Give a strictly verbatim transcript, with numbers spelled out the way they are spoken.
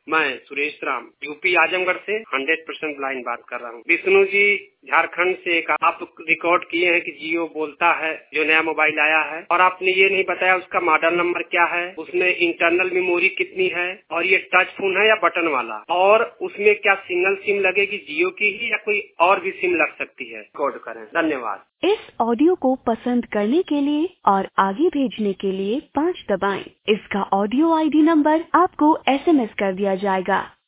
मैं सुरेश राम यूपी आजमगढ़ से hundred percent blind बात कर रहा हूँ। विष्णु जी झारखंड से एक आप रिकॉर्ड किए हैं कि जियो बोलता है, जो नया मोबाइल आया है, और आपने ये नहीं बताया उसका मॉडल नंबर क्या है, उसमें इंटरनल मेमोरी कितनी है, और ये टच फोन है या बटन वाला, और उसमें क्या सिंगल सिम लगेगी जियो की ही या कोई और भी सिम लग सकती है। रिकॉर्ड करें। धन्यवाद। इस ऑडियो को पसंद करने के लिए और आगे भेजने के लिए पाँच दबाएं। इसका ऑडियो आईडी नंबर आपको एसएमएस कर दिया जाएगा।